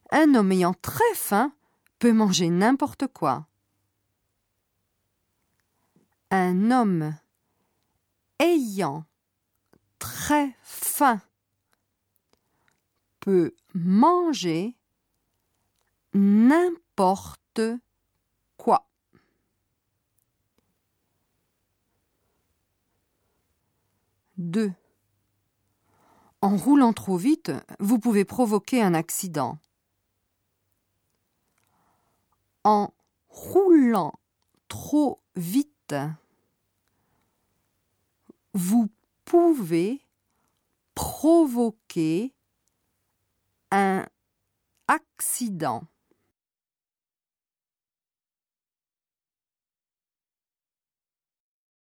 Un homme ayant très faim peut manger n'importe quoi. Un homme ayant très faim peut manger n'importe quoi. Deux. En roulant trop vite, vous pouvez provoquer un accident. En roulant trop vite, vous pouvez provoquer un accident.